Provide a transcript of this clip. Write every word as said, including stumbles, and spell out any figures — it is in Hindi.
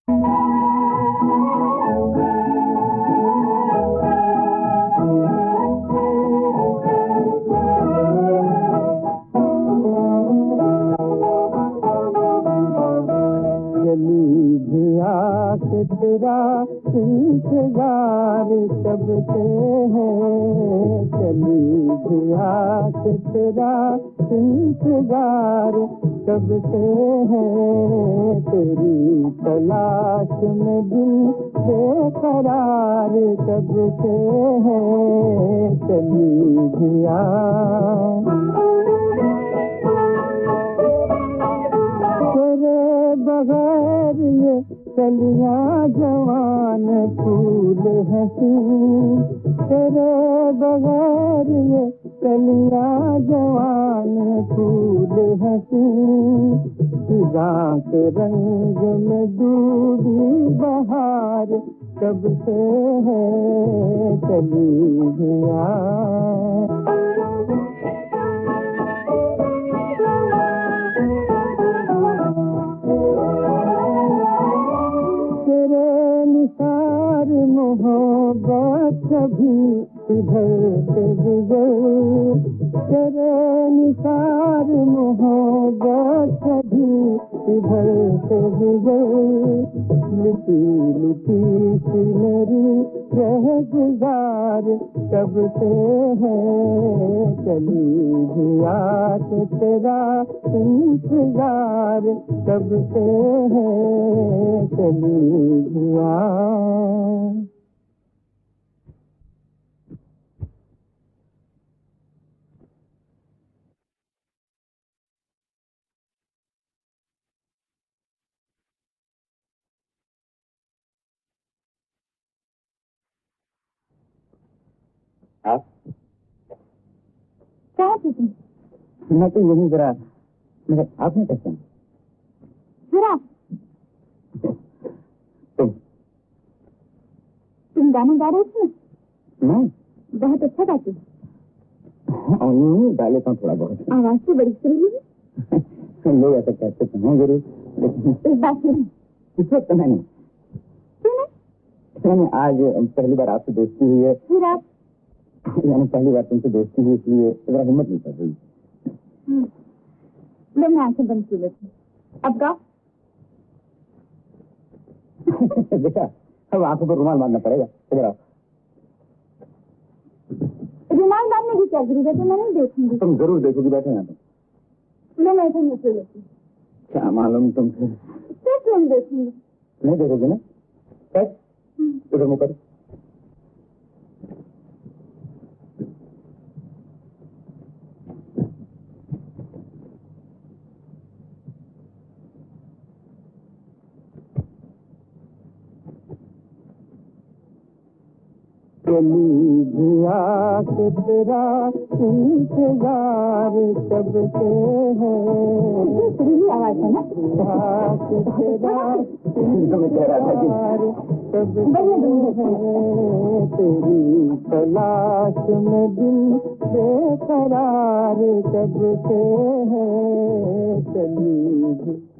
तेरा इंतजार कब से है, चली गया कि तेरा इंतजार कब से है, तेरी तलाश में दिल बेकरार कब से है, चली गया। तेरे बगैर ये कलियां जवान फूल हंसी, तेरे बगैर ये कलियां जवान फूल हंसी, फिजां के रंग में डूबी बहार कब से है, चली गया। मोहब्बत कभी इधर से गुजर, तेरे निसार मोहब्बत कभी इधर से गुजर, लुटी लुटी सी मेरी रह गुजार कब से है, चली गया कि तेरा इंतजार कब से है, चली गया। आप क्या थे तुम? मैं तो यही जरा मगर आप नहीं कहते जरा तुम तुम गाना गा रहे थे? मैं बहुत अच्छा गाती हो। गा लेता हूँ थोड़ा बहुत। आवाज तो बड़ी सुरीली है। लोग ऐसा कहते तो हैं जरूर, लेकिन इस बात सुनो। इस वक्त मैं नहीं। क्यों नहीं? मैंने आज पहली बार आपसे दोस्ती हुई है। फिर आप यानी पहली बार तुमसे दोस्ती हुई, इसलिए जरा हिम्मत नहीं कर रही। लो मैं आंखें बंद की लेती। अब गाओ। बेटा अब आंखों पर रुमाल बांधना पड़ेगा। इधर आओ। रुमाल बांधने की क्या जरूरत है? मैं नहीं देखूंगी। तुम जरूर देखोगी, बैठे यहाँ पे। लो मैं इधर नीचे लेती। क्या मालूम तुमसे। फिर क्यों देखूंगी? नहीं देखोगी ना? इधर मुँह कर। चली गया कि तेरा इंतजार कब से है, सुरीली आवाज है ना? कि तेरा इंतजार कब से है, तेरी तलाश में दिल बेकरार कब से है, चली